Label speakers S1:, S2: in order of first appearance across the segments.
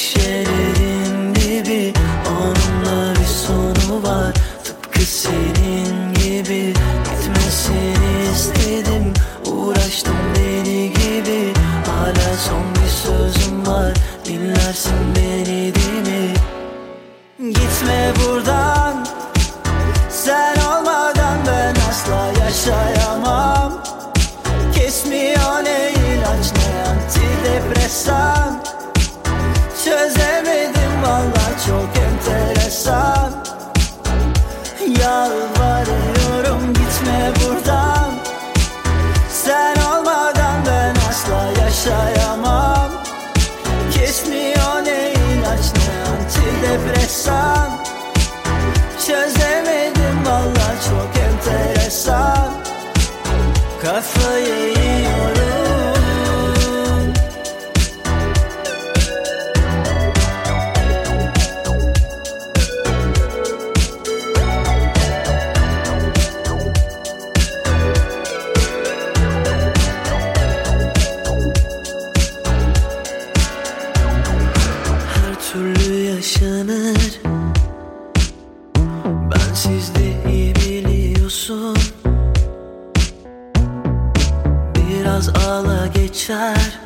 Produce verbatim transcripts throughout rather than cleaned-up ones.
S1: şişelerin dibi, onunla bir sonu var. Tıpkı senin gibi gitmesini istedim, uğraştım deli gibi. Hala son bir sözüm var, dinlersin beni değil mi? Gitme buradan, sen olmadan ben asla yaşayamam. Kesmiyor ne ilaç ne antidepresan. Çözemedim vallahi, çok enteresan. Yalvarıyorum gitme buradan, sen olmadan ben asla yaşayamam. Kesmiyor ne ilaç ne antidepresan. Çözemedim vallahi, çok enteresan. Kafayı yiyorum. Her türlü yaşanır, bensiz de iyi biliyorsun. Biraz ağla geçer,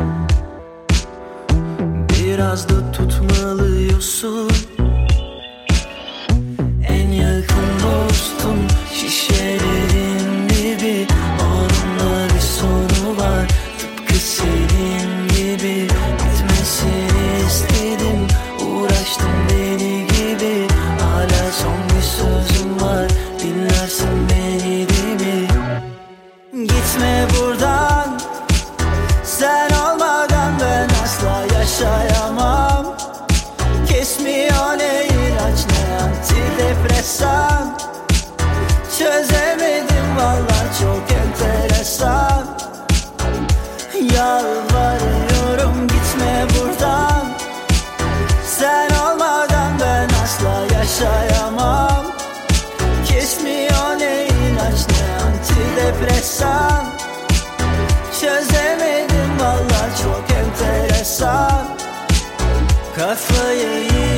S1: biraz da tutmalıyorsun. En yakın dostum şişelerin dibi, onunla bir sonu var. Tıpkı senin gibi gitmesini istedim, uğraştım deli gibi. Hala son bir sözüm var, dinlersin beni değil mi? Gitme buradan, sen olmadan ben asla yaşayamam. Kesmiyor ne ilaç ne antidepresan. Çözemedim vallahi, çok enteresan. Yalvarıyorum gitme buradan, sen olmadan ben asla yaşayamam. Kesmiyor ne ilaç ne antidepresan. Çözemedim vallahi, çok enteresan. Kafayı